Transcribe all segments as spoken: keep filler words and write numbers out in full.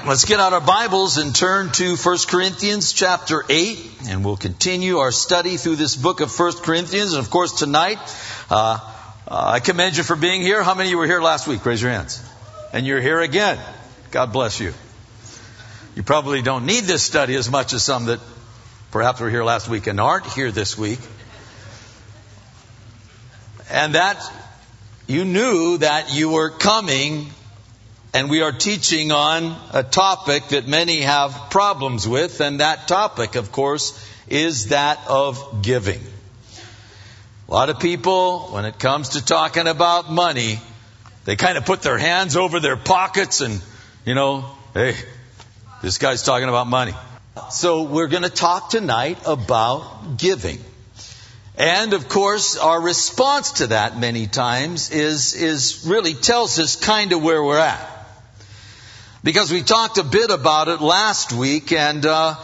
let's get out our Bibles and turn to First Corinthians chapter eight, and we'll continue our study through this book of First Corinthians. And of course tonight, uh, uh, I commend you for being here. How many of you were here last week? Raise your hands. And you're here again. God bless you. You probably don't need this study as much as some that perhaps were here last week and aren't here this week. And that you knew that you were coming. And we are teaching on a topic that many have problems with, and that topic, of course, is that of giving. A lot of people, when it comes to talking about money, they kind of put their hands over their pockets and, you know, hey, this guy's talking about money. So we're going to talk tonight about giving. And, of course, our response to that many times is, is really tells us kind of where we're at. Because we talked a bit about it last week, and, uh,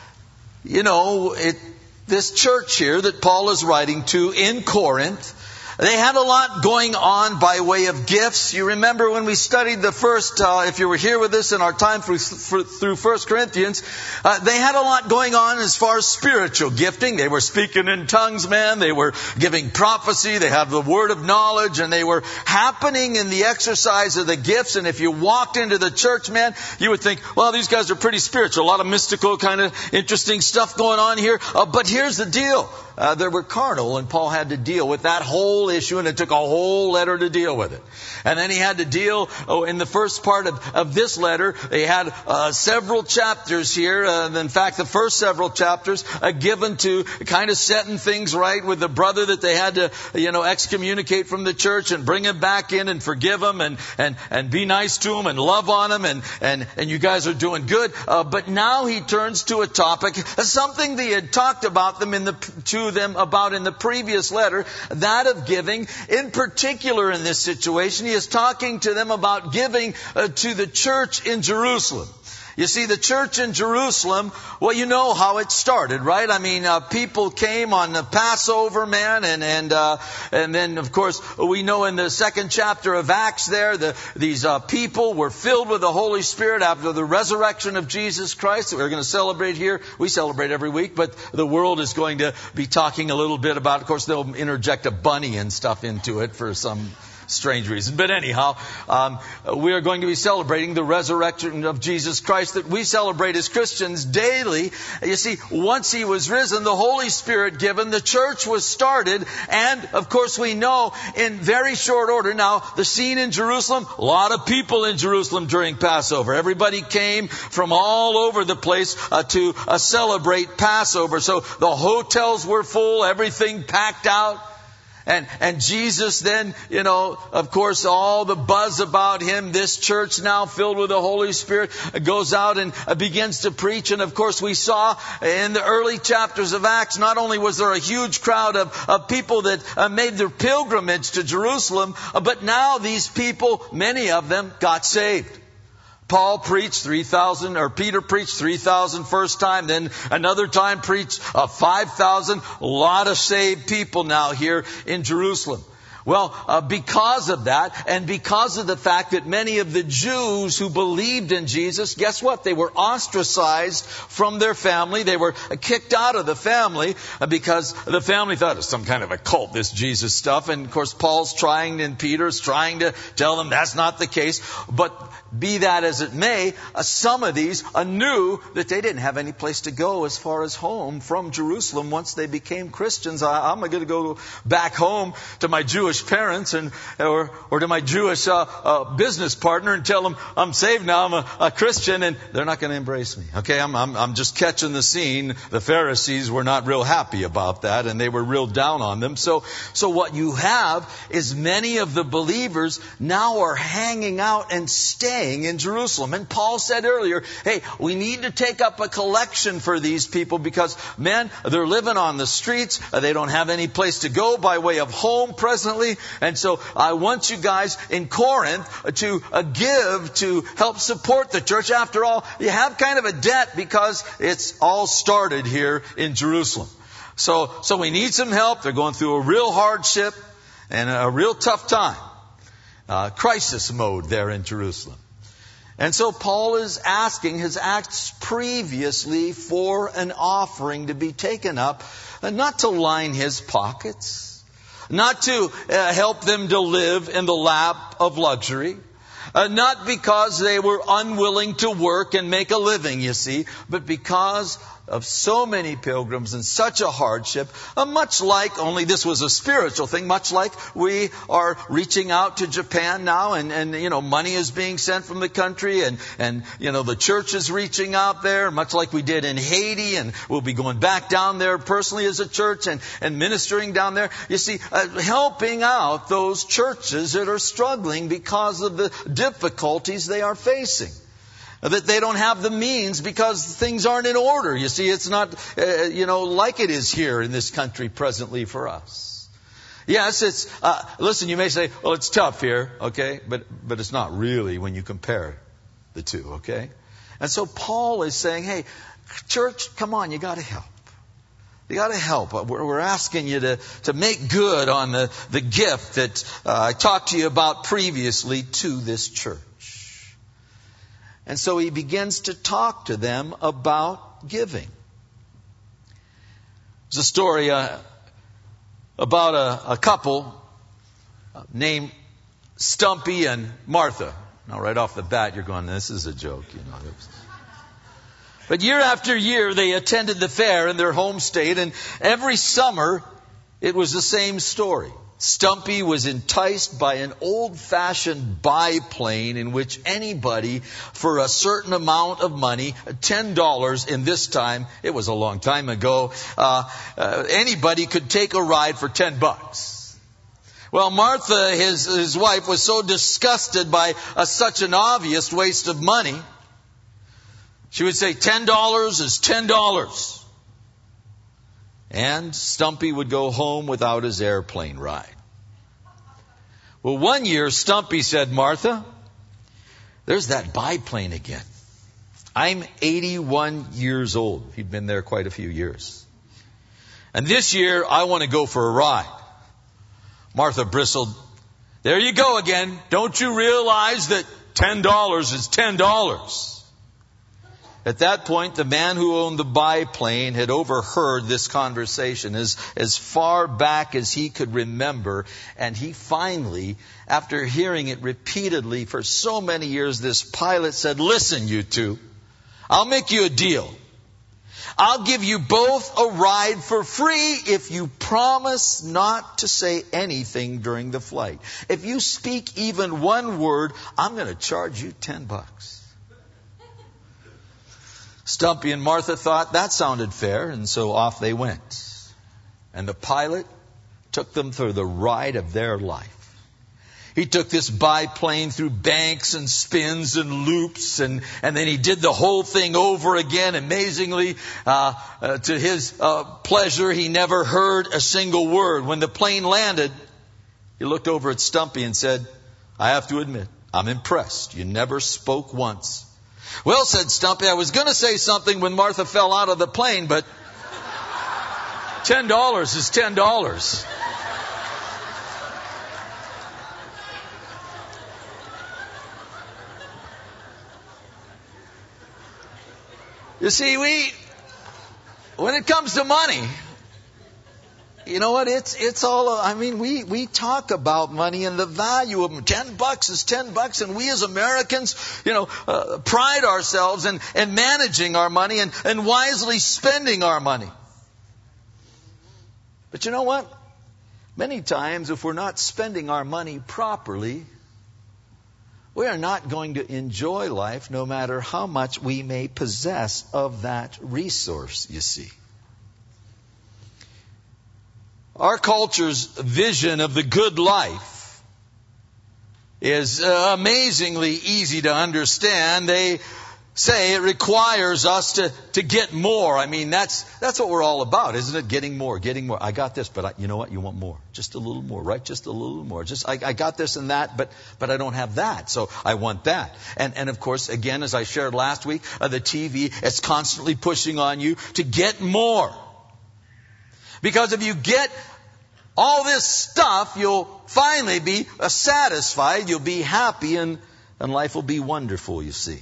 you know, it, this church here that Paul is writing to in Corinth, they had a lot going on by way of gifts. You remember when we studied the first, uh, if you were here with us in our time through, through First Corinthians, uh, they had a lot going on as far as spiritual gifting. They were speaking in tongues, man. They were giving prophecy. They had the word of knowledge, and they were happening in the exercise of the gifts. And if you walked into the church, man, you would think, well, these guys are pretty spiritual. A lot of mystical kind of interesting stuff going on here. Uh, but here's the deal. Uh, they were carnal, and Paul had to deal with that whole issue, and it took a whole letter to deal with it. And then he had to deal, oh, in the first part of, of this letter, they had uh, several chapters here. Uh, in fact, the first several chapters uh, given to kind of setting things right with the brother that they had to, you know, excommunicate from the church and bring him back in and forgive him and and and be nice to him and love on him, and and and you guys are doing good. Uh, but now he turns to a topic, something they had talked about them in the to them about in the previous letter, that of giving. In particular, in this situation, he is talking to them about giving uh, to the church in Jerusalem. You see, the church in Jerusalem, well, you know how it started, right? I mean, uh, people came on the Passover, man, and and uh, and then, of course, we know in the second chapter of Acts there, the, these uh, people were filled with the Holy Spirit after the resurrection of Jesus Christ that we're going to celebrate here. We celebrate every week, but the world is going to be talking a little bit about, of course, they'll interject a bunny and stuff into it for some strange reason. But anyhow, um, we are going to be celebrating the resurrection of Jesus Christ that we celebrate as Christians daily. You see, once He was risen, the Holy Spirit given, the church was started, and of course we know in very short order now, the scene in Jerusalem, a lot of people in Jerusalem during Passover. Everybody came from all over the place uh, to uh, celebrate Passover. So the hotels were full, everything packed out. And and Jesus then, you know, of course, all the buzz about Him, this church now filled with the Holy Spirit, goes out and begins to preach. And of course, we saw in the early chapters of Acts, not only was there a huge crowd of, of people that uh, made their pilgrimage to Jerusalem, uh, but now these people, many of them, got saved. Paul preached three thousand, or Peter preached three thousand first time, then another time preached uh, five thousand. A lot of saved people now here in Jerusalem. Well, uh, because of that, and because of the fact that many of the Jews who believed in Jesus, guess what? They were ostracized from their family. They were kicked out of the family uh, because the family thought it was some kind of a cult, this Jesus stuff. And of course, Paul's trying, and Peter's trying to tell them that's not the case. But be that as it may, uh, some of these uh, knew that they didn't have any place to go as far as home from Jerusalem once they became Christians. I, I'm going to go back home to my Jewish parents and or or to my Jewish uh, uh, business partner and tell them I'm saved now, I'm a, a Christian, and they're not going to embrace me. Okay, I'm, I'm I'm just catching the scene. The Pharisees were not real happy about that, and they were real down on them. So so what you have is many of the believers now are hanging out and staying in Jerusalem. And Paul said earlier, hey, we need to take up a collection for these people because, man, they're living on the streets. They don't have any place to go by way of home presently. And so I want you guys in Corinth to uh, give to help support the church. After all, you have kind of a debt because it's all started here in Jerusalem. So, so we need some help. They're going through a real hardship and a real tough time. Uh, crisis mode there in Jerusalem. And so Paul is asking, has asked previously for an offering to be taken up, and not to line his pockets, not to uh, help them to live in the lap of luxury, uh, not because they were unwilling to work and make a living, you see, but because of so many pilgrims and such a hardship, uh, much like, only this was a spiritual thing, much like we are reaching out to Japan now, and, and you know, money is being sent from the country, and, and you know, the church is reaching out there, much like we did in Haiti, and we'll be going back down there personally as a church and, and ministering down there. You see, uh, helping out those churches that are struggling because of the difficulties they are facing. That they don't have the means because things aren't in order. You see, it's not, uh, you know, like it is here in this country presently for us. Yes, it's, uh, listen, you may say, well, it's tough here, okay? But, but it's not really when you compare the two, okay? And so Paul is saying, hey, church, come on, you got to help. You got to help. We're, we're asking you to, to make good on the, the gift that uh, I talked to you about previously to this church. And so he begins to talk to them about giving. There's a story uh, about a, a couple named Stumpy and Martha. Now, right off the bat, you're going, this is a joke, you know. But year after year, they attended the fair in their home state, and every summer, it was the same story. Stumpy was enticed by an old-fashioned biplane in which anybody, for a certain amount of money, ten dollars in this time, it was a long time ago, uh, uh, anybody could take a ride for ten bucks. Well, Martha, his, his wife, was so disgusted by uh, such an obvious waste of money, she would say, ten dollars is ten dollars. And Stumpy would go home without his airplane ride. Well, one year, Stumpy said, Martha, there's that biplane again. I'm eighty-one years old. He'd been there quite a few years. And this year, I want to go for a ride. Martha bristled, there you go again. Don't you realize that ten dollars is ten dollars? At that point, the man who owned the biplane had overheard this conversation as, as far back as he could remember. And he finally, after hearing it repeatedly for so many years, this pilot said, listen, you two, I'll make you a deal. I'll give you both a ride for free if you promise not to say anything during the flight. If you speak even one word, I'm going to charge you ten bucks. Stumpy and Martha thought that sounded fair, and so off they went. And the pilot took them through the ride of their life. He took this biplane through banks and spins and loops, and, and then he did the whole thing over again. Amazingly, uh, uh, to his uh, pleasure, he never heard a single word. When the plane landed, he looked over at Stumpy and said, I have to admit, I'm impressed. You never spoke once. Well, said Stumpy, I was going to say something when Martha fell out of the plane, but ten dollars is ten dollars. You see, we, when it comes to money, you know what? It's it's all. I mean, we we talk about money and the value of them. Ten bucks is ten bucks, and we as Americans, you know, uh, pride ourselves in, in managing our money and, and wisely spending our money. But you know what? Many times, if we're not spending our money properly, we are not going to enjoy life, no matter how much we may possess of that resource. You see. Our culture's vision of the good life is uh, amazingly easy to understand. They say it requires us to, to get more. I mean, that's that's what we're all about, isn't it? Getting more, getting more. I got this, but I, you know what? You want more. Just a little more, right? Just a little more. Just I, I got this and that, but but I don't have that, so I want that. And and of course, again, as I shared last week, uh, the T V, it's constantly pushing on you to get more. Because if you get all this stuff, you'll finally be satisfied, you'll be happy, and and life will be wonderful, you see.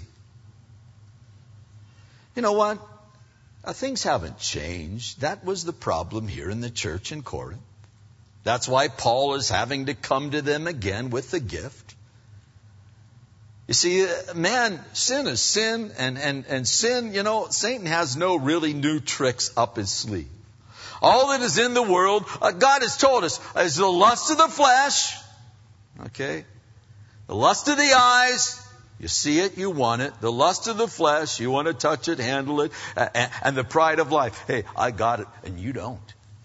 You know what? Uh, things haven't changed. That was the problem here in the church in Corinth. That's why Paul is having to come to them again with the gift. You see, man, sin is sin, and, and, and sin, you know, Satan has no really new tricks up his sleeve. All that is in the world, uh, God has told us, is the lust of the flesh, okay? The lust of the eyes, you see it, you want it. The lust of the flesh, you want to touch it, handle it, and, and the pride of life. Hey, I got it, and you don't.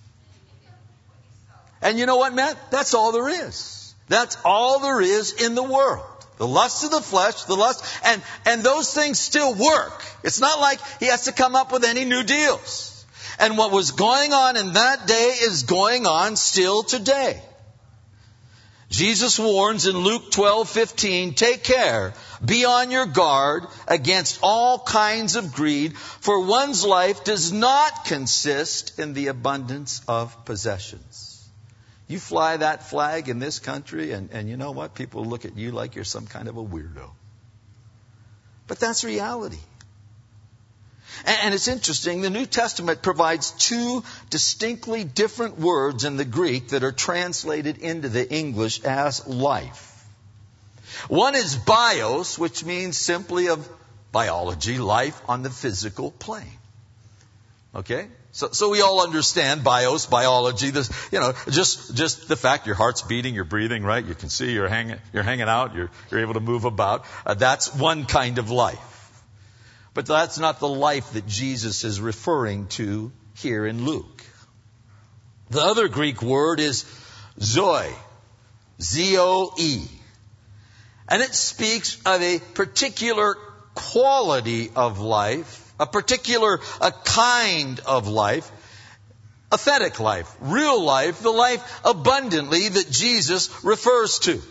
And you know what, Matt? That's all there is. That's all there is in the world. The lust of the flesh, the lust, and, and those things still work. It's not like he has to come up with any new deals. And what was going on in that day is going on still today. Jesus warns in Luke twelve fifteen, take care, be on your guard against all kinds of greed, for one's life does not consist in the abundance of possessions. You fly that flag in this country, and, and you know what? People look at you like you're some kind of a weirdo. But that's reality. And, and it's interesting, the New Testament provides two distinctly different words in the Greek that are translated into the English as life. One is bios, which means simply of biology, life on the physical plane. Okay? So, so we all understand bios, biology, this, you know, just, just the fact your heart's beating, you're breathing, right? You can see you're hanging, you're hanging out, you're, you're able to move about. Uh, that's one kind of life. But that's not the life that Jesus is referring to here in Luke. The other Greek word is zoe, Z O E. And it speaks of a particular quality of life, a particular a kind of life, authentic life, real life, the life abundantly that Jesus refers to.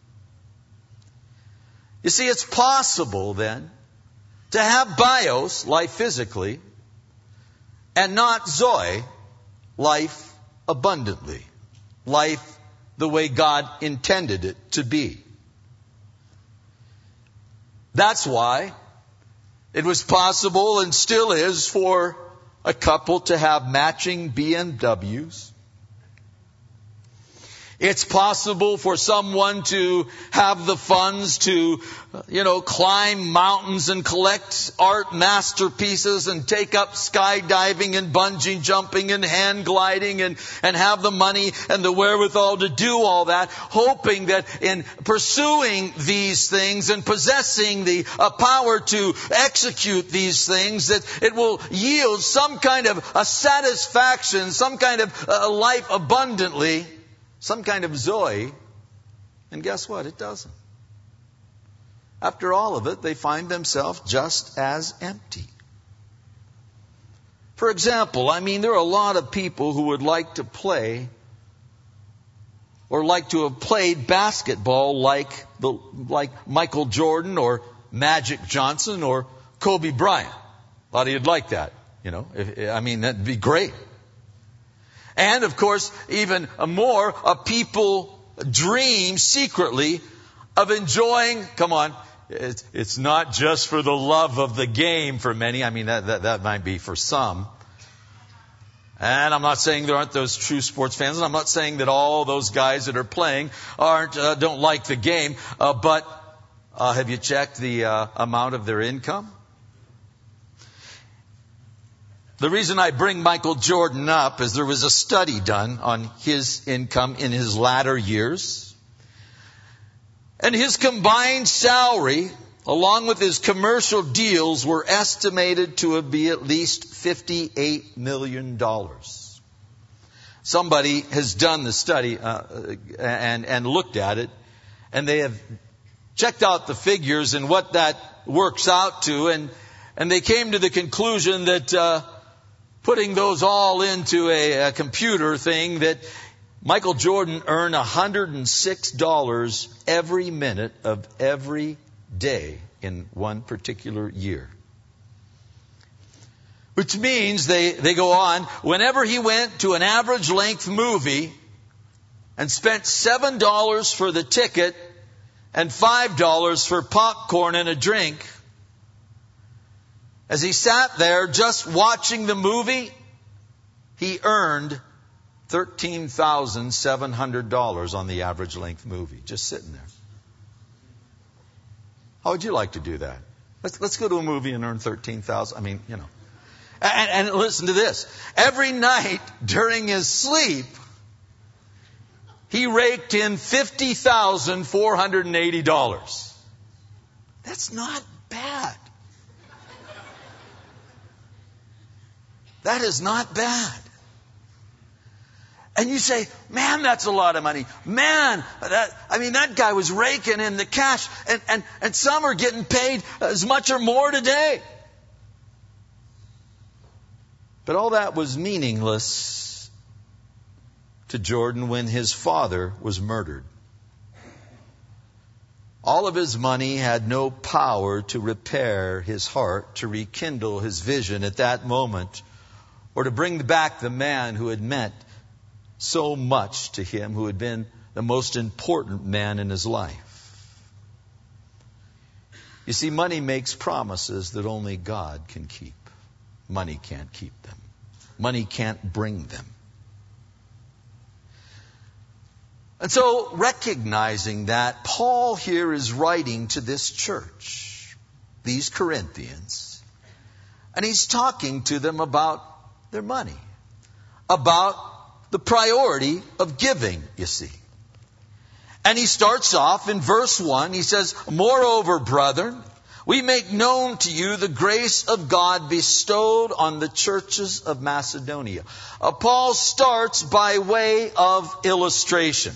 You see, it's possible then to have bios, life physically, and not zoe, life abundantly, life the way God intended it to be. That's why it was possible and still is for a couple to have matching B M Ws. It's possible for someone to have the funds to, you know, climb mountains and collect art masterpieces and take up skydiving and bungee jumping and hang gliding and, and have the money and the wherewithal to do all that, hoping that in pursuing these things and possessing the uh, power to execute these things, that it will yield some kind of a satisfaction, some kind of uh, life abundantly, some kind of zoe, and guess what? It doesn't. After all of it, they find themselves just as empty. For example, I mean, there are a lot of people who would like to play or like to have played basketball like the like Michael Jordan or Magic Johnson or Kobe Bryant. A lot of you'd like that, you know. If, I mean, that'd be great. And, of course, even more, uh, people dream secretly of enjoying, come on, it's, it's not just for the love of the game for many. I mean, that, that, that might be for some. And I'm not saying there aren't those true sports fans, and I'm not saying that all those guys that are playing aren't uh, don't like the game. Uh, but uh, have you checked the uh, amount of their income? The reason I bring Michael Jordan up is there was a study done on his income in his latter years. And his combined salary, along with his commercial deals, were estimated to be at least fifty-eight million dollars. Somebody has done the study uh, and, and looked at it, and they have checked out the figures and what that works out to, and, and they came to the conclusion that uh, putting those all into a, a computer thing, that Michael Jordan earned one hundred six dollars every minute of every day in one particular year. Which means, they, they go on, whenever he went to an average length movie and spent seven dollars for the ticket, and five dollars for popcorn and a drink. As he sat there just watching the movie, he earned thirteen thousand seven hundred dollars on the average length movie, just sitting there. How would you like to do that? Let's, let's go to a movie and earn thirteen thousand dollars. I mean, you know. And, and listen to this. Every night during his sleep, he raked in fifty thousand four hundred eighty dollars. That's not bad. That is not bad. And you say, man, that's a lot of money. Man, that, I mean, that guy was raking in the cash. And, and, and some are getting paid as much or more today. But all that was meaningless to Jordan when his father was murdered. All of his money had no power to repair his heart, to rekindle his vision at that moment, or to bring back the man who had meant so much to him, who had been the most important man in his life. You see, money makes promises that only God can keep. Money can't keep them. Money can't bring them. And so, recognizing that, Paul here is writing to this church, these Corinthians, and he's talking to them about their money, about the priority of giving, you see. And he starts off in verse one. He says, "Moreover, brethren, we make known to you the grace of God bestowed on the churches of Macedonia." Uh, Paul starts by way of illustration.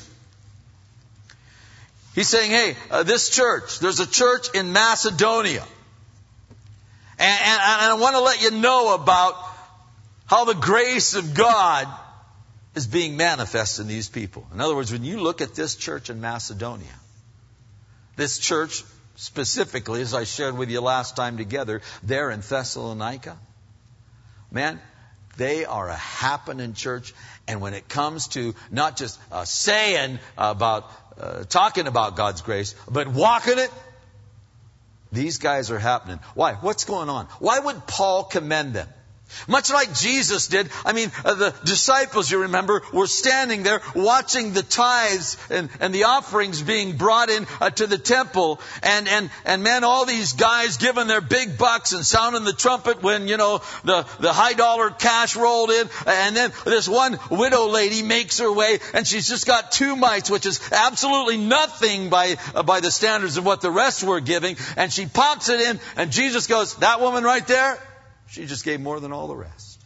He's saying, hey, uh, this church, there's a church in Macedonia. And, and, and I want to let you know about how the grace of God is being manifest in these people. In other words, when you look at this church in Macedonia, this church specifically, as I shared with you last time together, there in Thessalonica, man, they are a happening church. And when it comes to not just uh, saying about, uh, talking about God's grace, but walking it, these guys are happening. Why? What's going on? Why would Paul commend them? Much like Jesus did. I mean, uh, the disciples, you remember, were standing there watching the tithes and, and the offerings being brought in uh, to the temple. And, and, and man, all these guys giving their big bucks and sounding the trumpet when, you know, the, the high dollar cash rolled in. And then this one widow lady makes her way and she's just got two mites, which is absolutely nothing by, uh, by the standards of what the rest were giving. And she pops it in and Jesus goes, that woman right there, she just gave more than all the rest.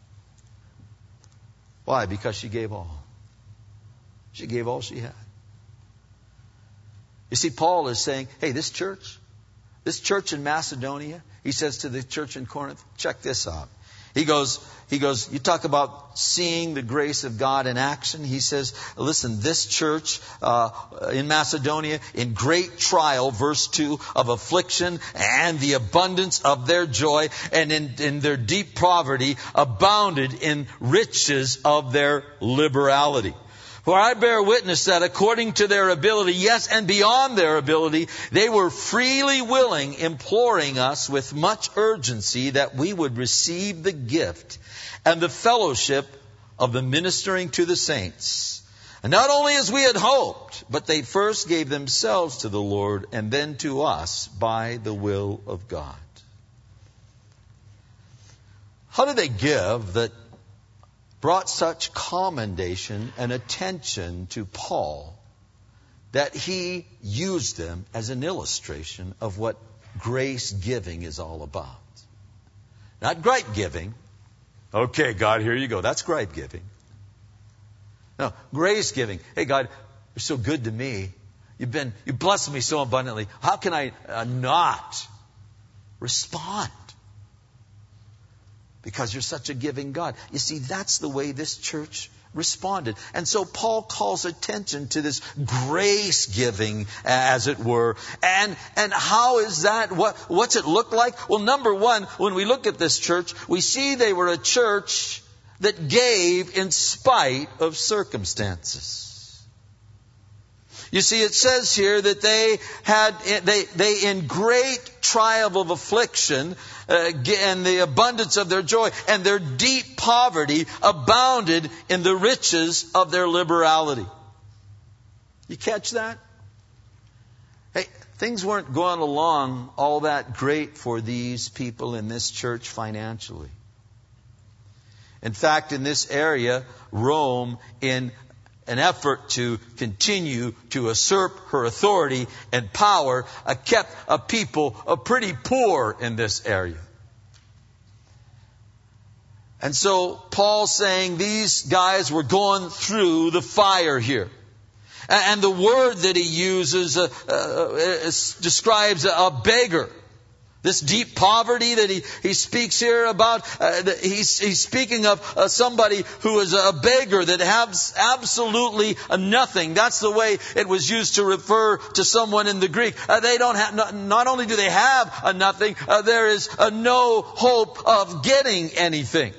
Why? Because she gave all. She gave all she had. You see, Paul is saying, hey, this church, this church in Macedonia, he says to the church in Corinth, check this out. He goes, he goes, you talk about seeing the grace of God in action. He says, listen, this church uh, in Macedonia, in great trial, verse two, of affliction and the abundance of their joy, and in, in their deep poverty, abounded in riches of their liberality. For I bear witness that according to their ability, yes, and beyond their ability, they were freely willing, imploring us with much urgency that we would receive the gift and the fellowship of the ministering to the saints. And not only as we had hoped, but they first gave themselves to the Lord and then to us by the will of God. How did they give that brought such commendation and attention to Paul that he used them as an illustration of what grace giving is all about? Not gripe giving. Okay, God, here you go. That's gripe giving. No, grace giving. Hey, God, you're so good to me. You've been, you blessed me so abundantly. How can I uh, not respond? Because you're such a giving God. You see, that's the way this church responded. And so Paul calls attention to this grace giving, as it were. And, and how is that? What, what's it look like? Well, number one, when we look at this church, we see they were a church that gave in spite of circumstances. You see, it says here that they had, they, they in great trial of affliction, uh, and the abundance of their joy, and their deep poverty abounded in the riches of their liberality. You catch that? Hey, things weren't going along all that great for these people in this church financially. In fact, in this area, Rome, in an effort to continue to usurp her authority and power, uh, kept a people uh, pretty poor in this area. And so Paul's saying these guys were going through the fire here. And the word that he uses uh, uh, describes a beggar. This deep poverty that he, he speaks here about, uh, he's, he's speaking of uh, somebody who is a beggar that has absolutely nothing. That's the way it was used to refer to someone in the Greek. Uh, they don't have, not, not only do they have a nothing, uh, there is a no hope of getting anything.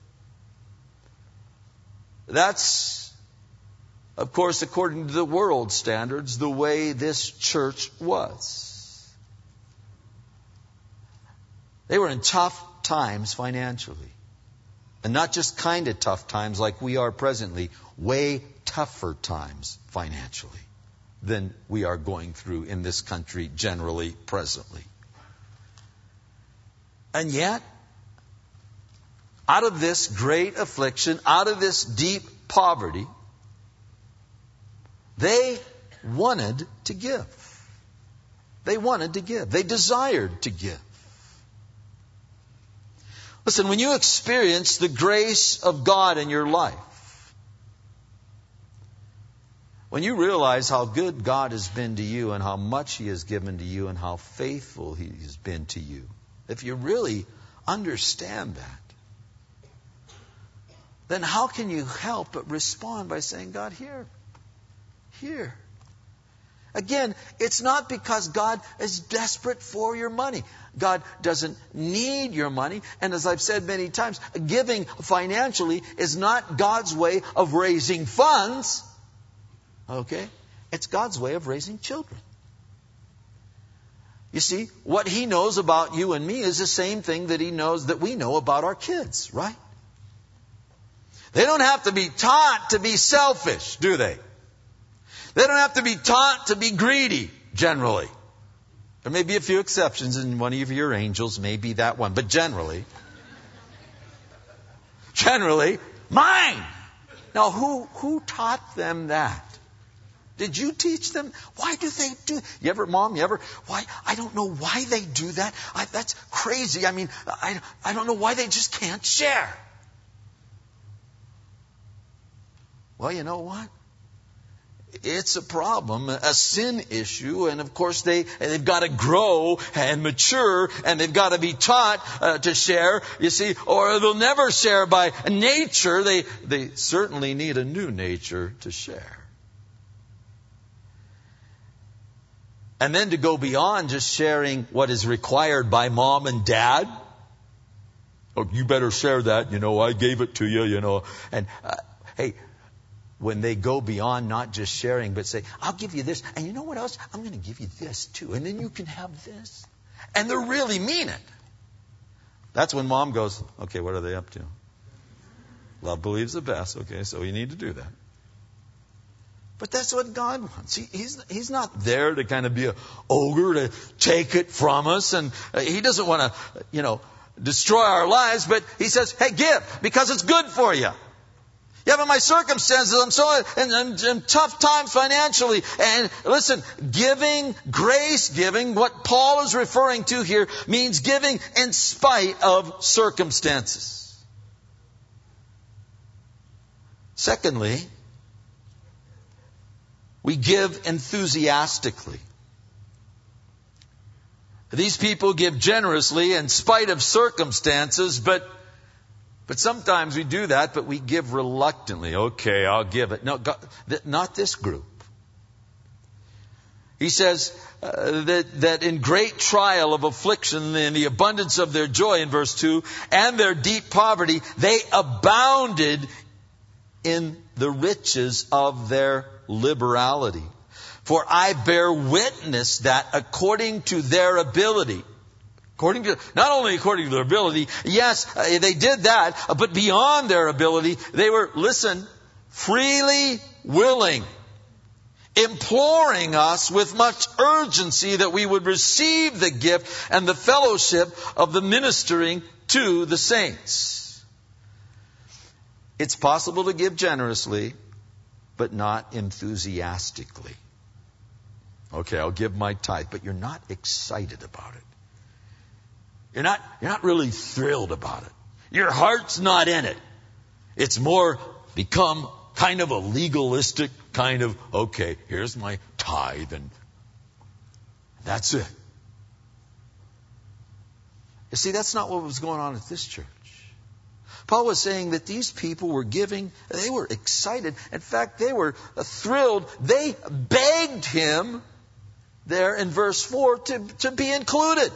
That's, of course, according to the world standards, the way this church was. They were in tough times financially. And not just kind of tough times like we are presently, way tougher times financially than we are going through in this country generally, presently. And yet, out of this great affliction, out of this deep poverty, they wanted to give. They wanted to give. They desired to give. Listen, when you experience the grace of God in your life, when you realize how good God has been to you and how much He has given to you and how faithful He has been to you, if you really understand that, then how can you help but respond by saying, God, here, here. Again, it's not because God is desperate for your money. God doesn't need your money. And as I've said many times, giving financially is not God's way of raising funds. Okay? It's God's way of raising children. You see, what He knows about you and me is the same thing that He knows that we know about our kids, right? They don't have to be taught to be selfish, do they? They don't have to be taught to be greedy, generally. There may be a few exceptions, and one of your angels may be that one. But generally, generally, mine. Now, who, who taught them that? Did you teach them? Why do they do? You ever, Mom, you ever, why? I don't know why they do that. I, that's crazy. I mean, I, I don't know why they just can't share. Well, you know what? It's a problem, a sin issue, and of course they, they've got to grow and mature, and they've got to be taught uh, to share, you see, or they'll never share by nature. They, they certainly need a new nature to share. And then to go beyond just sharing what is required by mom and dad. Oh, you better share that, you know, I gave it to you, you know. And, uh, hey, when they go beyond not just sharing, but say, I'll give you this. And you know what else? I'm going to give you this too. And then you can have this. And they really mean it. That's when mom goes, okay, what are they up to? Love believes the best. Okay, so you need to do that. But that's what God wants. He, he's, he's not there to kind of be an ogre to take it from us. And uh, He doesn't want to, you know, destroy our lives. But He says, hey, give because it's good for you. Yeah, but my circumstances, I'm so in, in, in tough times financially. And listen, giving, grace giving, what Paul is referring to here means giving in spite of circumstances. Secondly, we give enthusiastically. These people give generously in spite of circumstances, but But sometimes we do that, but we give reluctantly. Okay, I'll give it. No, God, th- not this group. He says uh, that, that in great trial of affliction, in the abundance of their joy, in verse two, and their deep poverty, they abounded in the riches of their liberality. For I bear witness that according to their ability, according to, not only according to their ability, yes, uh, they did that, uh, but beyond their ability, they were, listen, freely willing, imploring us with much urgency that we would receive the gift and the fellowship of the ministering to the saints. It's possible to give generously, but not enthusiastically. Okay, I'll give my tithe, but you're not excited about it. You're not, you're not really thrilled about it. Your heart's not in it. It's more become kind of a legalistic kind of, okay, here's my tithe and that's it. You see, that's not what was going on at this church. Paul was saying that these people were giving, they were excited. In fact, they were thrilled. They begged him there in verse four to, to be included.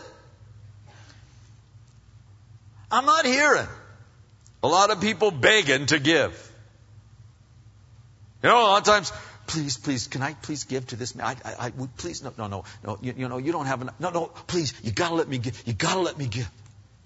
I'm not hearing a lot of people begging to give. You know, a lot of times, please, please, can I please give to this man? I, I, I would please, no, no, no, no, you, you know, you don't have enough. No, no, please, you gotta let me give. You gotta let me give.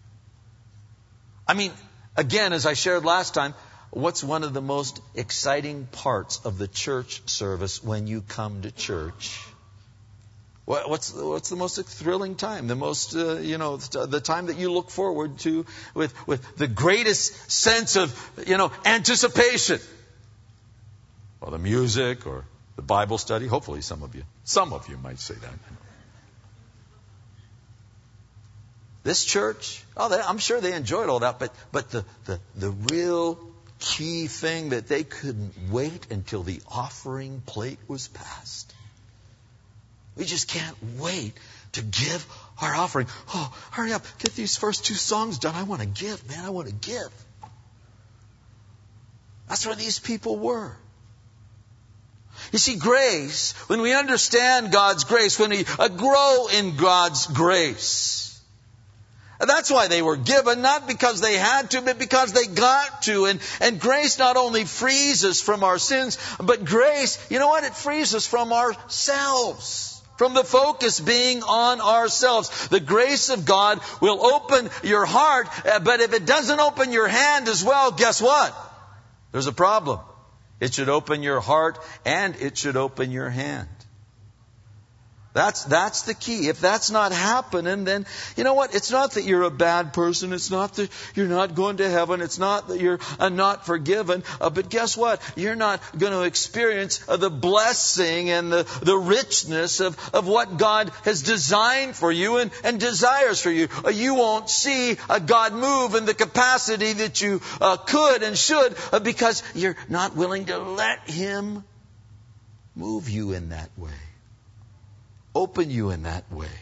I mean, again, as I shared last time, what's one of the most exciting parts of the church service when you come to church? What's what's the most thrilling time? The most, uh, you know, the time that you look forward to with with the greatest sense of, you know, anticipation. Well, the music or the Bible study. Hopefully, some of you, some of you might say that. This church, oh, they, I'm sure they enjoyed all that, but but the the the real key thing that they couldn't wait until the offering plate was passed. We just can't wait to give our offering. Oh, hurry up. Get these first two songs done. I want to give, man. I want to give. That's where these people were. You see, grace, when we understand God's grace, when we uh, grow in God's grace, that's why they were given, not because they had to, but because they got to. And, and grace not only frees us from our sins, but grace, you know what? It frees us from ourselves. From the focus being on ourselves. The grace of God will open your heart, but if it doesn't open your hand as well, guess what? There's a problem. It should open your heart and it should open your hand. That's, that's the key. If that's not happening, then, you know what? It's not that you're a bad person. It's not that you're not going to heaven. It's not that you're uh, not forgiven. Uh, but guess what? You're not going to experience uh, the blessing and the, the richness of, of what God has designed for you and, and desires for you. Uh, you won't see uh, God move in the capacity that you uh, could and should uh, because you're not willing to let Him move you in that way. Open you in that way.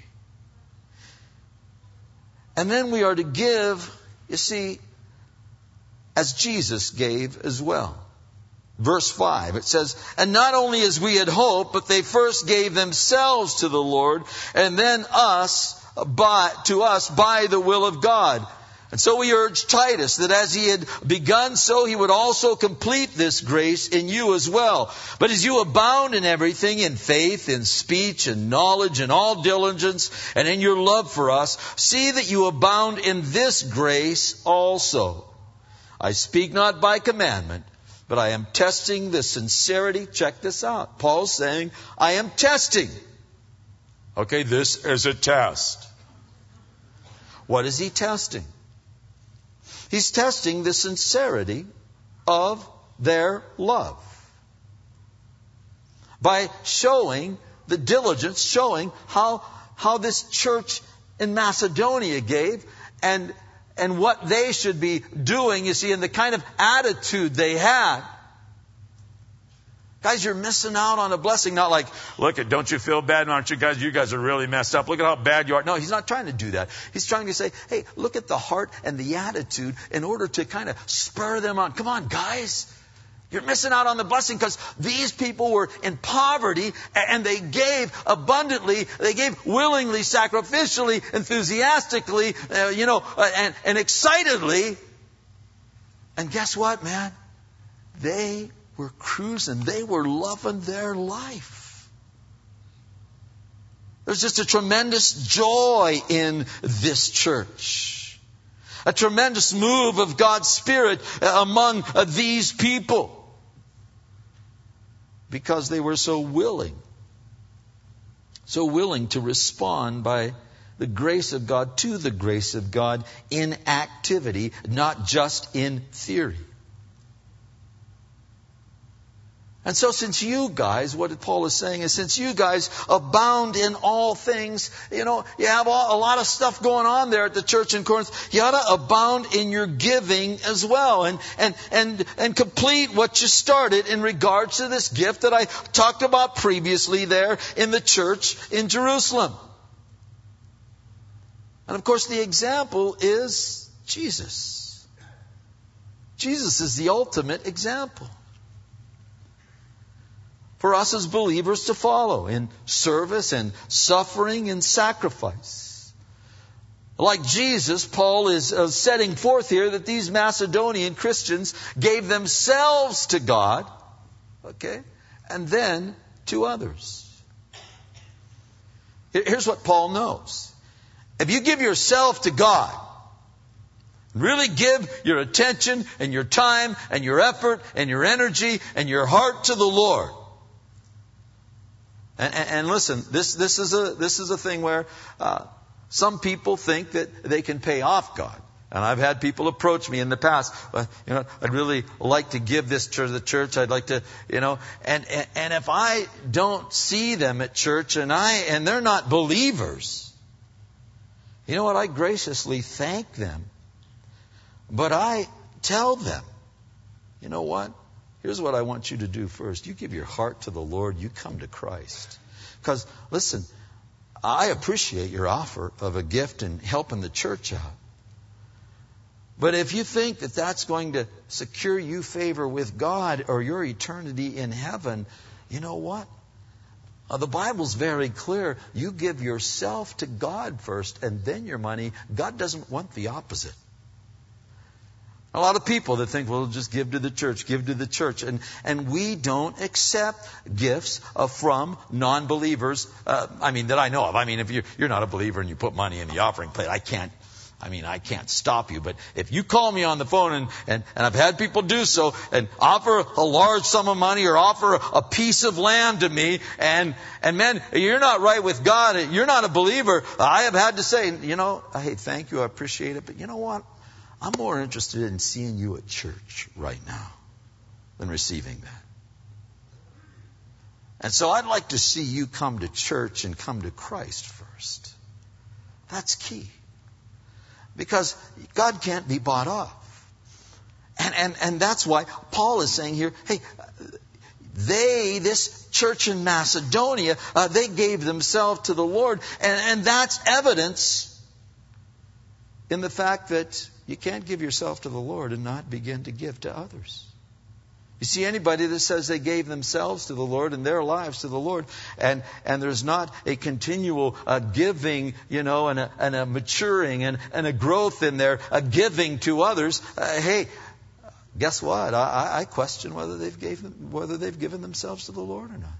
And then we are to give, you see, as Jesus gave as well. Verse five, it says, and not only as we had hoped, but they first gave themselves to the Lord, and then us by, to us by the will of God. And so we urge Titus that as he had begun, so he would also complete this grace in you as well. But as you abound in everything, in faith, in speech, in knowledge, in all diligence, and in your love for us, see that you abound in this grace also. I speak not by commandment, but I am testing the sincerity. Check this out. Paul's saying, I am testing. Okay, this is a test. What is he testing? He's testing the sincerity of their love. By showing the diligence, showing how, how this church in Macedonia gave and, and what they should be doing, you see, and the kind of attitude they had. Guys, you're missing out on a blessing. Not like, look, at, don't you feel bad? Aren't you guys? You guys are really messed up. Look at how bad you are. No, he's not trying to do that. He's trying to say, hey, look at the heart and the attitude in order to kind of spur them on. Come on, guys. You're missing out on the blessing because these people were in poverty and they gave abundantly. They gave willingly, sacrificially, enthusiastically, uh, you know, uh, and, and excitedly. And guess what, man? They were cruising. They were loving their life. There's just a tremendous joy in this church. A tremendous move of God's Spirit among these people. Because they were so willing. So willing to respond by the grace of God to the grace of God in activity, not just in theory. And so since you guys, what Paul is saying is, since you guys abound in all things, you know, you have all, a lot of stuff going on there at the church in Corinth, you ought to abound in your giving as well. And, and, and, and complete what you started in regards to this gift that I talked about previously there in the church in Jerusalem. And of course the example is Jesus. Jesus is the ultimate example for us as believers to follow in service and suffering and sacrifice. Like Jesus, Paul is uh, setting forth here that these Macedonian Christians gave themselves to God, okay, and then to others. Here's what Paul knows. If you give yourself to God, really give your attention and your time and your effort and your energy and your heart to the Lord. And, and, and listen, this this is a this is a thing where uh, some people think that they can pay off God. And I've had people approach me in the past. Well, you know, I'd really like to give this to the church. I'd like to, you know, and, and and if I don't see them at church and I and they're not believers, you know what? I graciously thank them, but I tell them, you know what? Here's what I want you to do first. You give your heart to the Lord. You come to Christ. Because, listen, I appreciate your offer of a gift and helping the church out. But if you think that that's going to secure you favor with God or your eternity in heaven, you know what? Uh, the Bible's very clear. You give yourself to God first and then your money. God doesn't want the opposite. A lot of people that think, well, just give to the church, give to the church. And and we don't accept gifts uh, from non-believers, uh, I mean, that I know of. I mean, if you're, you're not a believer and you put money in the offering plate, I can't, I mean, I can't stop you. But if you call me on the phone, and, and, and I've had people do so, and offer a large sum of money or offer a piece of land to me, and, and man, you're not right with God, you're not a believer, I have had to say, you know, hey, thank you, I appreciate it, but you know what? I'm more interested in seeing you at church right now than receiving that. And so I'd like to see you come to church and come to Christ first. That's key. Because God can't be bought off. And, and, and that's why Paul is saying here, hey, they, this church in Macedonia, uh, they gave themselves to the Lord. And, and that's evidence in the fact that you can't give yourself to the Lord and not begin to give to others. You see, anybody that says they gave themselves to the Lord and their lives to the Lord, and, and there's not a continual uh, giving, you know, and a, and a maturing and, and a growth in their a giving to others, uh, hey, guess what? I, I question whether they've gave them, whether they've given themselves to the Lord or not.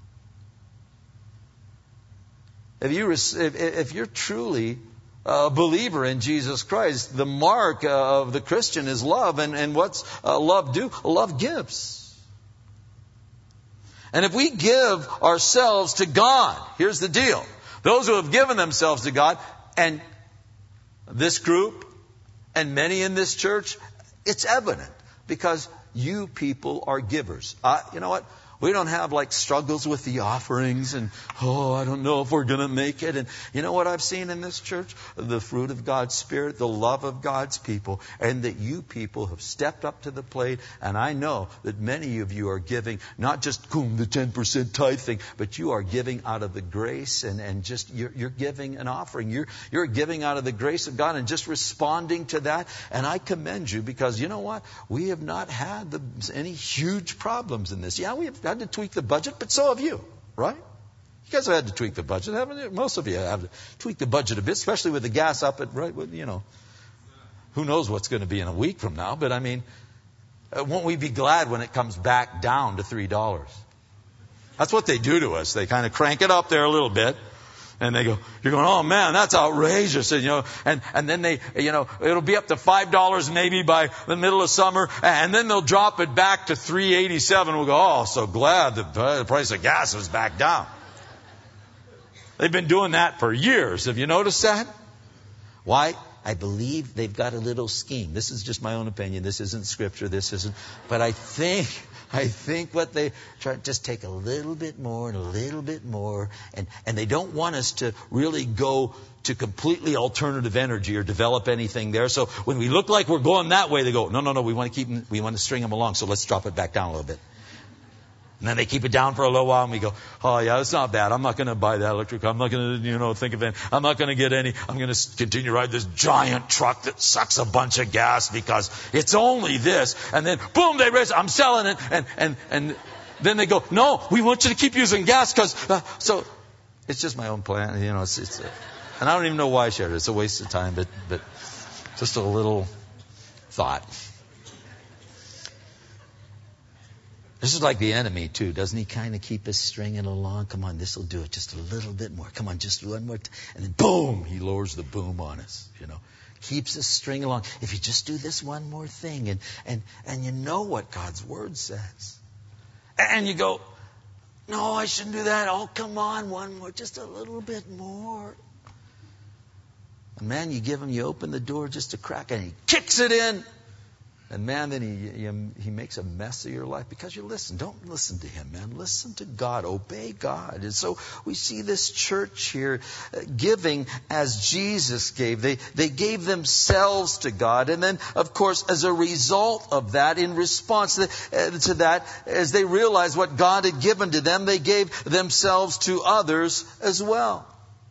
If you if, if you're truly a believer in Jesus Christ, the mark of the Christian is love. And, and what's uh, love do? Love gives. And if we give ourselves to God, here's the deal. Those who have given themselves to God, and this group, and many in this church, it's evident. Because you people are givers. Uh, you know what? We don't have like struggles with the offerings and, oh, I don't know if we're going to make it. And you know what I've seen in this church? The fruit of God's Spirit, the love of God's people, and that you people have stepped up to the plate. And I know that many of you are giving, not just boom, the ten percent tithe thing, but you are giving out of the grace and, and just you're, you're giving an offering. You're, you're giving out of the grace of God and just responding to that. And I commend you because you know what? We have not had the, any huge problems in this. Yeah, we have had to tweak the budget, but so have you, right? You guys have had to tweak the budget, haven't you? Most of you have to tweak the budget a bit, especially with the gas up at, right, you know, who knows what's going to be in a week from now, but I mean, won't we be glad when it comes back down to three dollars? That's what they do to us. They kind of crank it up there a little bit, And they go, you're going, oh man, that's outrageous. And, you know, and, and then they, you know, it'll be up to five dollars maybe by the middle of summer. And then they'll drop it back to three eighty-seven. We'll go, oh, so glad the price of gas is back down. They've been doing that for years. Have you noticed that? Why? I believe they've got a little scheme. This is just my own opinion. This isn't scripture. This isn't, but I think, I think what they try to just take a little bit more and a little bit more. And, and they don't want us to really go to completely alternative energy or develop anything there. So when we look like we're going that way, they go, no, no, no, we want to keep them, we want to string them along. So let's drop it back down a little bit. And then they keep it down for a little while and we go, oh yeah, it's not bad. I'm not going to buy that electric car. I'm not going to, you know, think of it. I'm not going to get any. I'm going to continue to ride this giant truck that sucks a bunch of gas because it's only this. And then boom, they raise it. I'm selling it. And, and, and then they go, no, we want you to keep using gas because, uh, so it's just my own plan. You know, it's, it's, uh, and I don't even know why I shared it. It's a waste of time, but, but just a little thought. This is like the enemy, too. Doesn't he kind of keep us stringing along? Come on, this will do it just a little bit more. Come on, just one more. T-. And then, boom, he lowers the boom on us, you know. Keeps us stringing along. If you just do this one more thing, and, and, and you know what God's Word says. And you go, no, I shouldn't do that. Oh, come on, one more, just a little bit more. And man, you give him, you open the door just a crack, and he kicks it in. And man, then he, he he makes a mess of your life because you listen. Don't listen to him, man. Listen to God. Obey God. And so we see this church here uh, giving as Jesus gave. They they gave themselves to God. And then, of course, as a result of that, in response to, uh, to that, as they realized what God had given to them, they gave themselves to others as well.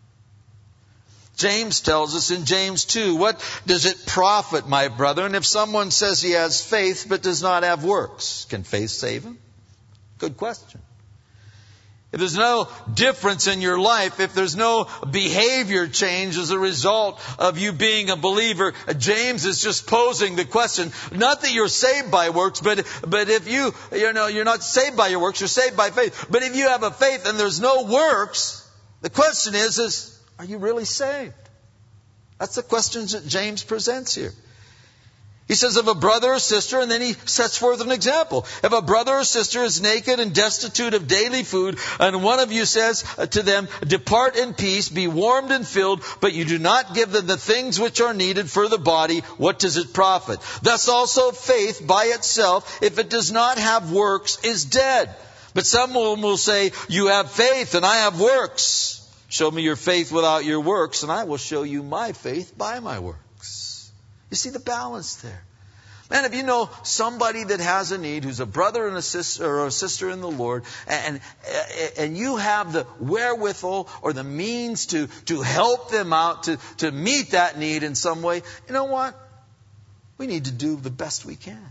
James tells us in James two, what does it profit, my brethren, if someone says he has faith but does not have works? Can faith save him? Good question. If there's no difference in your life, if there's no behavior change as a result of you being a believer, James is just posing the question, not that you're saved by works, but, but if you, you know, you're not saved by your works, you're saved by faith. But if you have a faith and there's no works, the question is, is, are you really saved? That's the questions that James presents here. He says of a brother or sister, and then he sets forth an example. If a brother or sister is naked and destitute of daily food, and one of you says to them, depart in peace, be warmed and filled, but you do not give them the things which are needed for the body, what does it profit? Thus also faith by itself, if it does not have works, is dead. But someone will say, you have faith and I have works. Show me your faith without your works, and I will show you my faith by my works. You see the balance there. Man, if you know somebody that has a need, who's a brother and a sister or a sister in the Lord, and and you have the wherewithal or the means to, to help them out, to, to meet that need in some way, you know what? We need to do the best we can.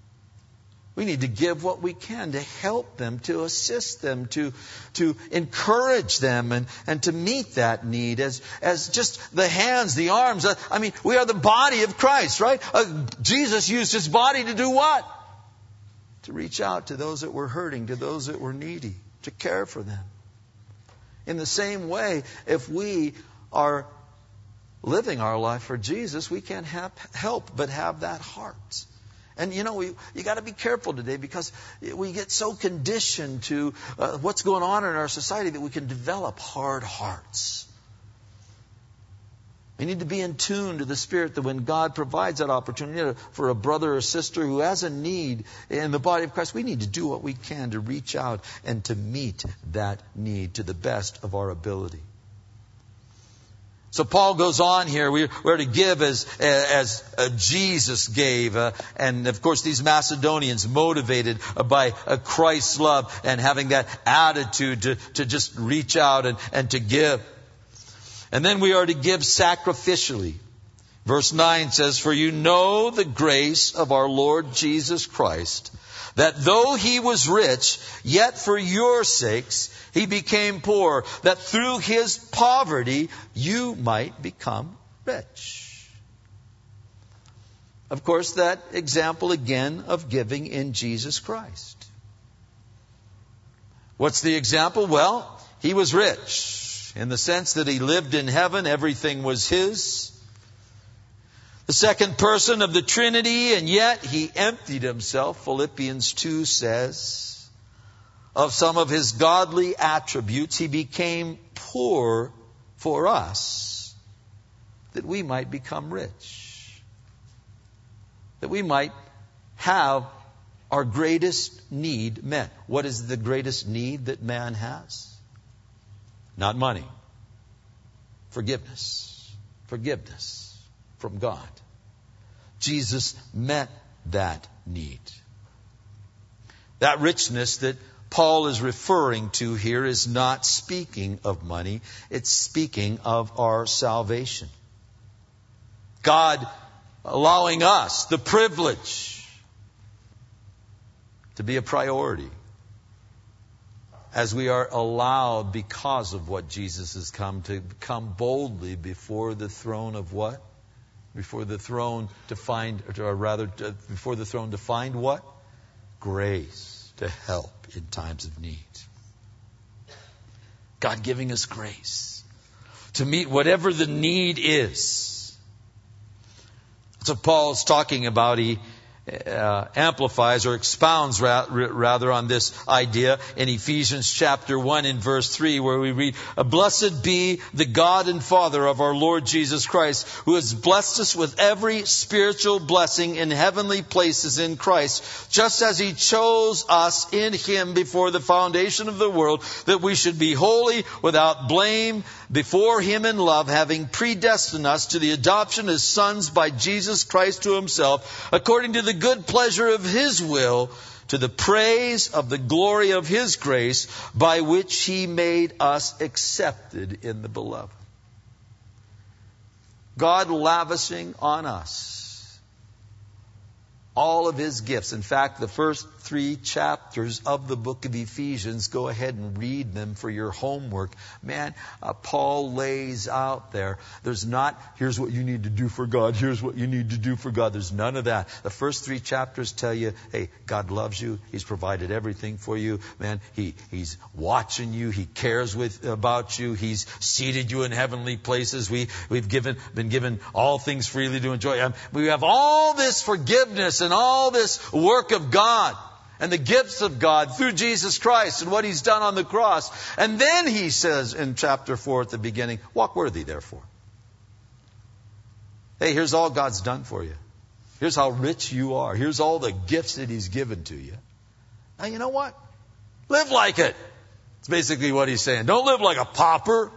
We need to give what we can to help them, to assist them, to, to encourage them, and, and to meet that need as, as just the hands, the arms. I mean, we are the body of Christ, right? Uh, Jesus used his body to do what? To reach out to those that were hurting, to those that were needy, to care for them. In the same way, if we are living our life for Jesus, we can't have, help but have that heart. And you know, we, you got to be careful today because we get so conditioned to uh, what's going on in our society that we can develop hard hearts. We need to be in tune to the Spirit that when God provides that opportunity for a brother or sister who has a need in the body of Christ, we need to do what we can to reach out and to meet that need to the best of our ability. So Paul goes on here. We are to give as as uh, Jesus gave, uh, and of course these Macedonians, motivated by uh, Christ's love and having that attitude to to just reach out and and to give. And then we are to give sacrificially. Verse nine says, "For you know the grace of our Lord Jesus Christ, that though he was rich, yet for your sakes he became poor, that through his poverty you might become rich." Of course, that example again of giving in Jesus Christ. What's the example? Well, he was rich. rich in the sense that he lived in heaven. Everything was his. The second person of the Trinity, and yet he emptied himself, Philippians two says, of some of his godly attributes. He became poor for us, that we might become rich, that we might have our greatest need met. What is the greatest need that man has? Not money. Forgiveness. Forgiveness from God. Jesus met that need. That richness that Paul is referring to here is not speaking of money. It's speaking of our salvation. God allowing us the privilege to be a priority as we are allowed, because of what Jesus has come, to come boldly before the throne of what? Before the throne to find, or rather, to, before the throne to find what? Grace to help in times of need. God giving us grace to meet whatever the need is. That's what Paul's talking about. He Uh, amplifies or expounds ra- rather on this idea in Ephesians chapter one in verse three, where we read, "Blessed be the God and Father of our Lord Jesus Christ, who has blessed us with every spiritual blessing in heavenly places in Christ, just as he chose us in him before the foundation of the world, that we should be holy, without blame, before him in love, having predestined us to the adoption as sons by Jesus Christ to himself, according to the good pleasure of his will, to the praise of the glory of his grace, by which he made us accepted in the beloved." God lavishing on us all of his gifts. In fact, the first three chapters of the book of Ephesians, go ahead and read them for your homework. Man, uh, Paul lays out there, there's not, here's what you need to do for God, here's what you need to do for God. There's none of that. The first three chapters tell you, hey, God loves you. He's provided everything for you. Man, he, he's watching you. He cares with about you. He's seated you in heavenly places. We, we've given, been given all things freely to enjoy. Um, we have all this forgiveness and all this work of God and the gifts of God through Jesus Christ and what he's done on the cross. And then he says in chapter four at the beginning, walk worthy therefore. Hey, here's all God's done for you. Here's how rich you are. Here's all the gifts that he's given to you. Now, you know what? Live like it. It's basically what he's saying. Don't live like a pauper.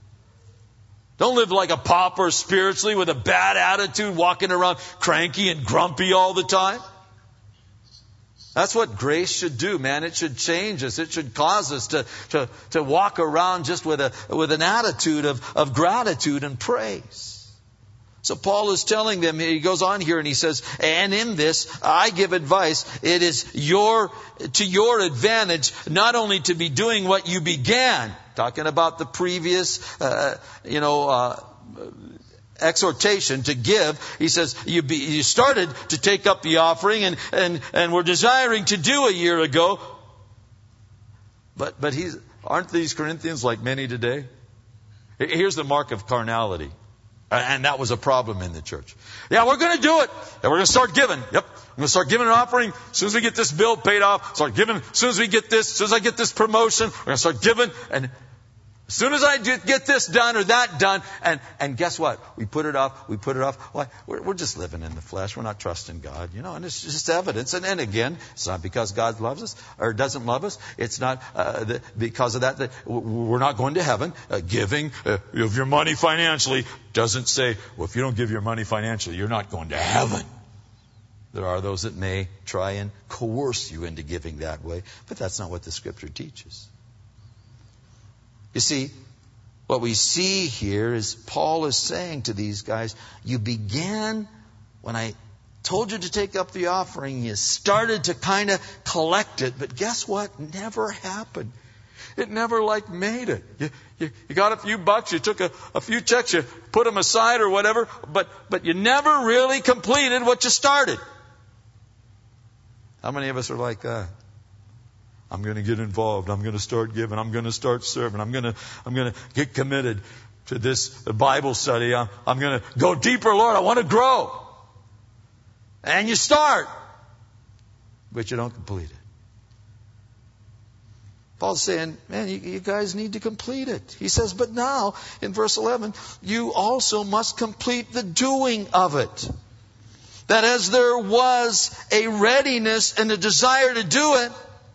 Don't live like a pauper spiritually with a bad attitude, walking around cranky and grumpy all the time. That's what grace should do, man. It should change us. It should cause us to, to, to walk around just with a with an attitude of, of gratitude and praise. So Paul is telling them, he goes on here and he says, and in this I give advice. It is your to your advantage not only to be doing what you began, talking about the previous, uh, you know, uh, exhortation to give. He says, you, be, you started to take up the offering and, and, and were desiring to do a year ago. But, but he's, aren't these Corinthians like many today? Here's the mark of carnality. And that was a problem in the church. Yeah, we're going to do it. And we're going to start giving. Yep. I'm going to start giving an offering. As soon as we get this bill paid off, start giving. As soon as we get this, as soon as I get this promotion, we're going to start giving. And as soon as I do get this done or that done, and, and guess what? We put it off, we put it off. Why? We're, we're just living in the flesh. We're not trusting God, you know, and it's just evidence. And then again, it's not because God loves us or doesn't love us. It's not uh, the, because of that that we're not going to heaven. Uh, giving uh, of your money financially doesn't say, well, if you don't give your money financially, you're not going to heaven. There are those that may try and coerce you into giving that way, but that's not what the Scripture teaches. You see, what we see here is Paul is saying to these guys, you began, when I told you to take up the offering, you started to kind of collect it, but guess what? Never happened. It never like made it. You, you, you got a few bucks, you took a, a few checks, you put them aside or whatever, but, but you never really completed what you started. How many of us are like that? I'm going to get involved. I'm going to start giving. I'm going to start serving. I'm going to, I'm going to get committed to this Bible study. I'm, I'm going to go deeper, Lord. I want to grow. And you start, but you don't complete it. Paul's saying, man, you, you guys need to complete it. He says, but now, in verse eleven, you also must complete the doing of it. That as there was a readiness and a desire to do it,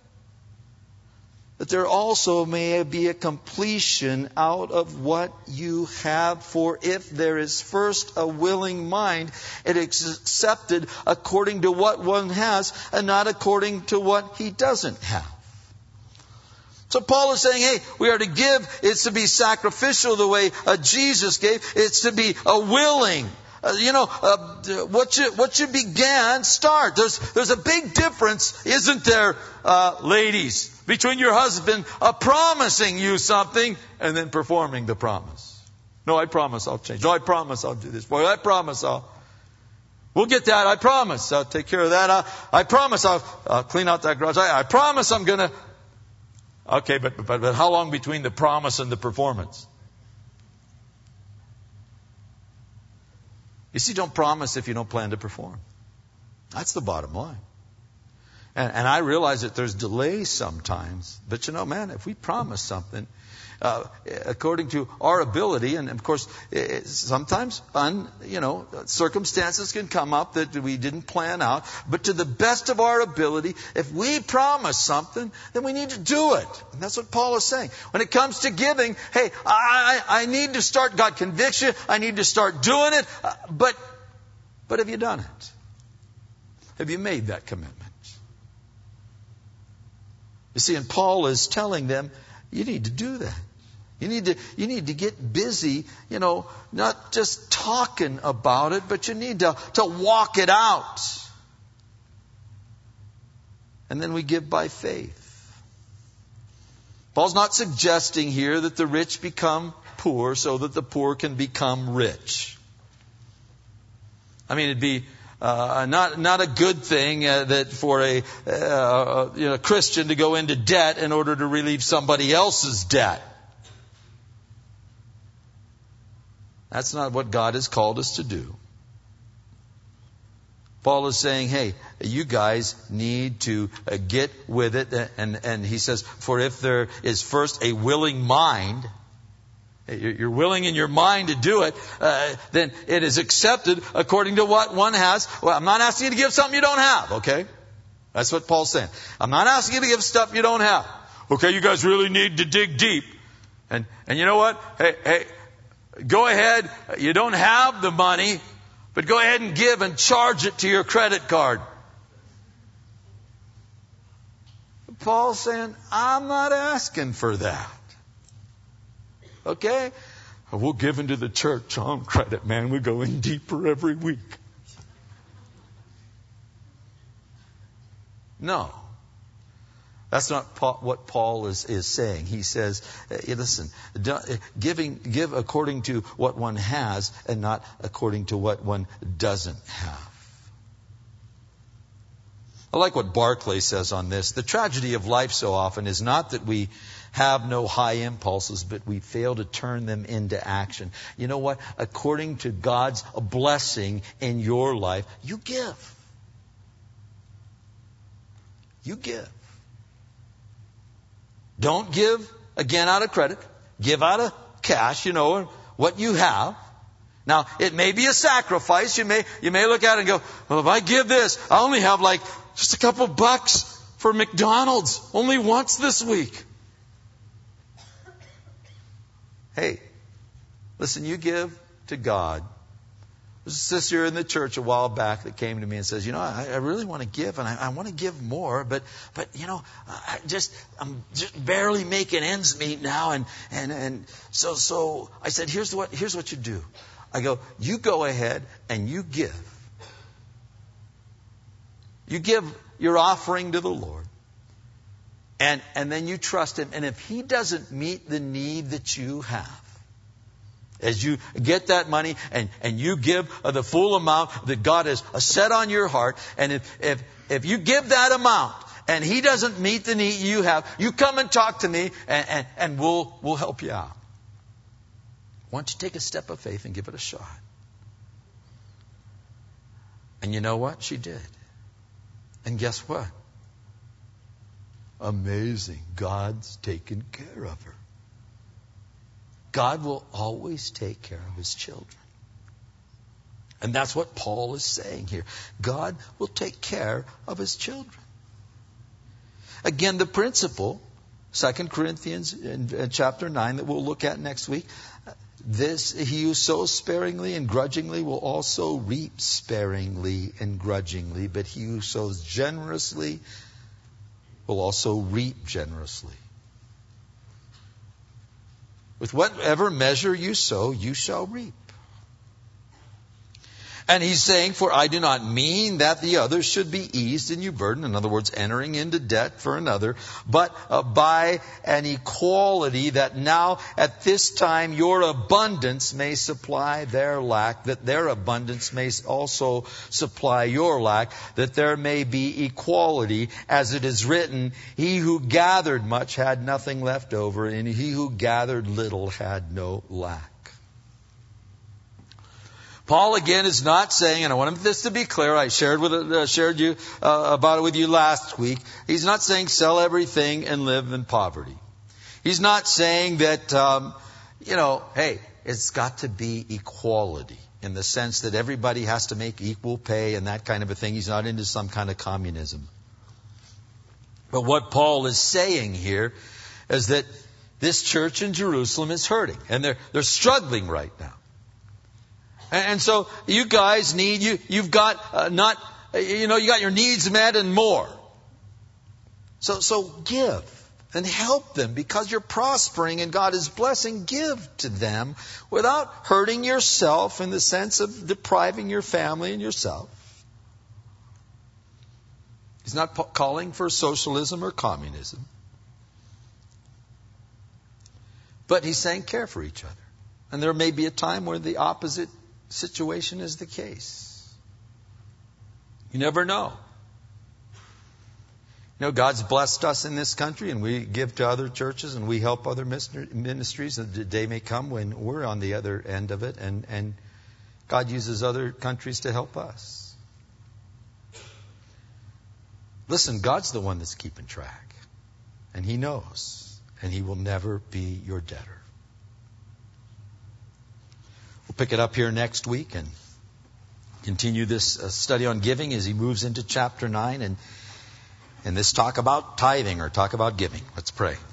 that there also may be a completion out of what you have. For if there is first a willing mind, it is accepted according to what one has and not according to what he doesn't have. So Paul is saying, hey, we are to give. It's to be sacrificial the way uh, Jesus gave. It's to be a willing. Uh, you know, uh, what you what you began, start. There's there's a big difference, isn't there, uh, ladies, between your husband uh, promising you something and then performing the promise. No, I promise I'll change. No, I promise I'll do this. Boy, I promise I'll. We'll get that. I promise I'll take care of that. I, I promise I'll, I'll clean out that garage. I, I promise I'm gonna. Okay, but, but but how long between the promise and the performance? You see, don't promise if you don't plan to perform. That's the bottom line. And, and I realize that there's delays sometimes. But you know, man, if we promise something, uh, according to our ability, and of course, it, sometimes un, you know, circumstances can come up that we didn't plan out. But to the best of our ability, if we promise something, then we need to do it. And that's what Paul is saying. When it comes to giving, hey, I, I, I need to start, God convicts you, I need to start doing it. Uh, but, but have you done it? Have you made that commitment? You see, and Paul is telling them, you need to do that. You need to, you need to get busy, you know, not just talking about it, but you need to, to walk it out. And then we give by faith. Paul's not suggesting here that the rich become poor so that the poor can become rich. I mean, it'd be Uh, not not a good thing uh, that for a uh, you know, Christian to go into debt in order to relieve somebody else's debt. That's not what God has called us to do. Paul is saying, hey, you guys need to uh, get with it. And, and he says, for if there is first a willing mind, you're willing in your mind to do it, uh, then it is accepted according to what one has. Well, I'm not asking you to give something you don't have, okay? That's what Paul's saying. I'm not asking you to give stuff you don't have. Okay, you guys really need to dig deep. And and you know what? Hey, hey, go ahead. You don't have the money, but go ahead and give and charge it to your credit card. Paul's saying, I'm not asking for that. Okay? We'll give into the church on credit, man. We go in deeper every week. No. That's not what Paul is, is saying. He says, hey, listen, giving, give according to what one has and not according to what one doesn't have. I like what Barclay says on this. The tragedy of life so often is not that we have no high impulses, but we fail to turn them into action. You know what? According to God's blessing in your life, you give. You give. Don't give, again, out of credit. Give out of cash, you know, what you have. Now, it may be a sacrifice. You may, you may look at it and go, well, if I give this, I only have like just a couple bucks for McDonald's. Only once this week. Hey, listen, you give to God. There's a sister in the church a while back that came to me and says, you know, I, I really want to give and I, I want to give more, but, but, you know, I just, I'm just barely making ends meet now. And, and, and so, so I said, here's what, here's what you do. I go, you go ahead and you give. You give your offering to the Lord. And, and then you trust Him. And if He doesn't meet the need that you have, as you get that money and, and you give the full amount that God has set on your heart, and if, if, if you give that amount and he doesn't meet the need you have, you come and talk to me and, and, and we'll, we'll help you out. Why don't you take a step of faith and give it a shot? And you know what? She did. And guess what? Amazing. God's taken care of her. God will always take care of his children. And that's what Paul is saying here. God will take care of his children. Again, the principle, Second Corinthians in, in chapter nine that we'll look at next week, this, he who sows sparingly and grudgingly will also reap sparingly and grudgingly, but he who sows generously will also reap generously. With whatever measure you sow, you shall reap. And he's saying, for I do not mean that the other should be eased and you burden. In other words, entering into debt for another. But uh, by an equality that now at this time your abundance may supply their lack. That their abundance may also supply your lack. That there may be equality. As it is written, he who gathered much had nothing left over. And he who gathered little had no lack. Paul again is not saying, and I want this to be clear, I shared with uh, shared you uh, about it with you last week. He's not saying sell everything and live in poverty. He's not saying that, um, you know, hey, it's got to be equality in the sense that everybody has to make equal pay and that kind of a thing. He's not into some kind of communism. But what Paul is saying here is that this church in Jerusalem is hurting, and they're they're struggling right now. And so you guys need, you, you've got uh, not, you know, you got your needs met and more. So, so give and help them because you're prospering and God is blessing. Give to them without hurting yourself in the sense of depriving your family and yourself. He's not po- calling for socialism or communism. But he's saying care for each other. And there may be a time where the opposite situation is the case. You never know. You know, God's blessed us in this country and we give to other churches and we help other ministries. And the day may come when we're on the other end of it and, and God uses other countries to help us. Listen, God's the one that's keeping track. And he knows. And he will never be your debtor. We'll pick it up here next week and continue this uh, study on giving as he moves into chapter nine and, and this talk about tithing or talk about giving. Let's pray.